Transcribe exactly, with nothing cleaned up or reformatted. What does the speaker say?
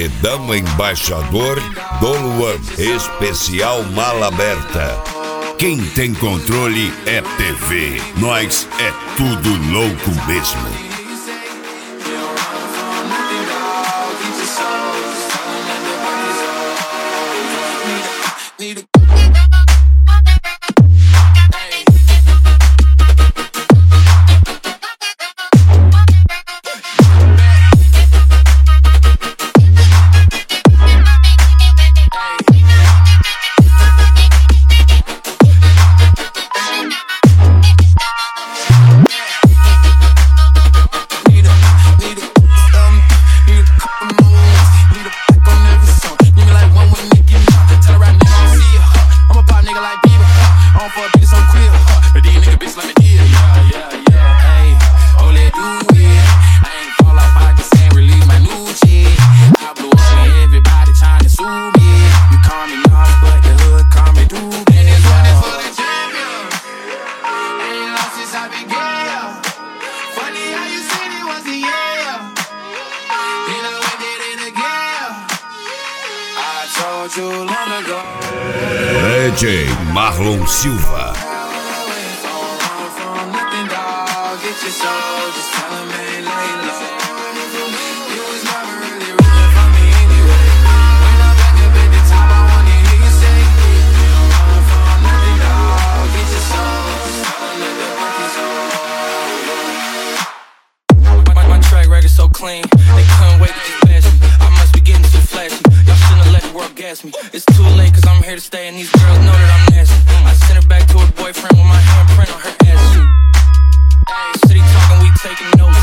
Quedama Embaixador, Dom Luan, especial Mala Aberta. Quem tem controle é T V, nós é tudo louco mesmo. D J Marlon Silva. My track record so clean, they couldn't wait to just bash me. I must be getting too flashy. Y'all shouldn't have let the world gas me. It's too late cause I'm here to stay and these girls know that I'm nasty. I sent her back to her boyfriend with my handprint on her ass. City talking, we taking notes.